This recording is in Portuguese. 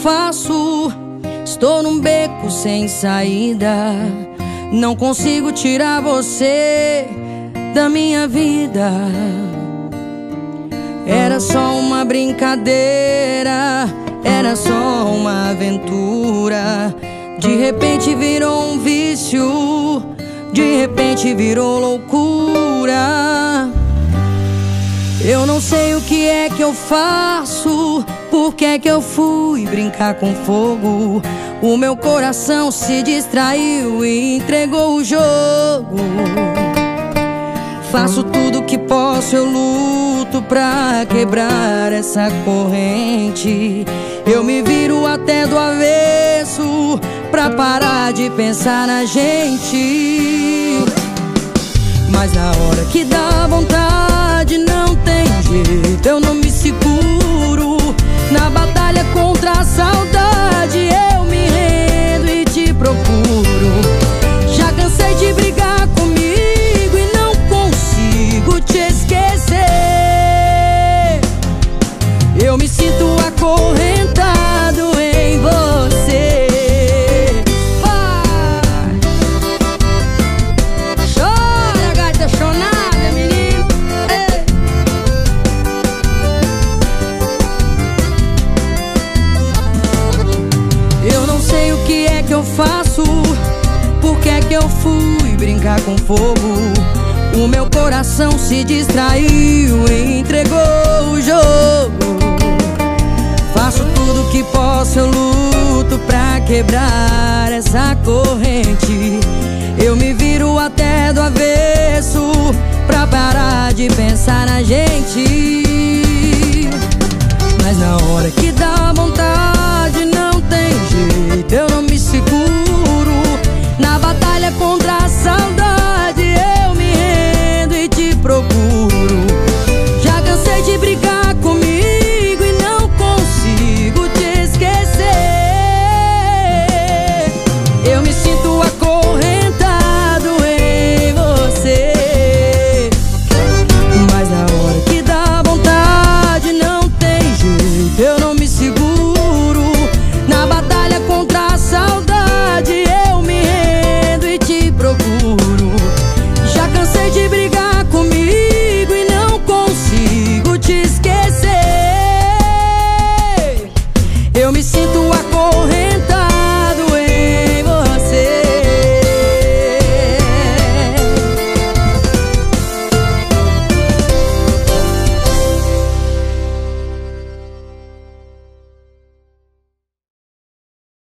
faço? Estou num beco sem saída. Não consigo tirar você da minha vida. Era só uma brincadeira, era só uma aventura. De repente virou um vício, de repente virou loucura. Eu não sei o que é que eu faço, por que é que eu fui brincar com fogo. O meu coração se distraiu e entregou o jogo. Faço tudo que posso, eu luto pra quebrar essa corrente. Eu me viro até do avesso pra parar de pensar na gente. Mas na hora que dá vontade não tem jeito, eu não me seguro. Na batalha contra a saudade eu me rendo e te procuro. Já cansei de brigar comigo e não consigo te esquecer. Eu me sinto acorrentado em você. Chora, gaita chonada, menino. Ei. Eu não sei o que é que eu faço, por que é que eu fui brincar com fogo. O meu coração se distraiu e entregou o jogo. Faço tudo que posso, eu luto pra quebrar essa corrente. Eu me viro até do avesso pra parar de pensar na gente. Mas na hora que dá vontade não tem jeito, eu não me seguro. Na batalha contra a saudade eu me rendo e te procuro. Já cansei de brigar comigo e não consigo te esquecer. Eu me sinto acorrentado em você. Mas na hora que dá vontade não tem jeito, eu não me seguro. Na batalha contra a saudade eu me rendo e te procuro. Já cansei de brigar comigo e não consigo te esquecer. Eu me sinto acorrentado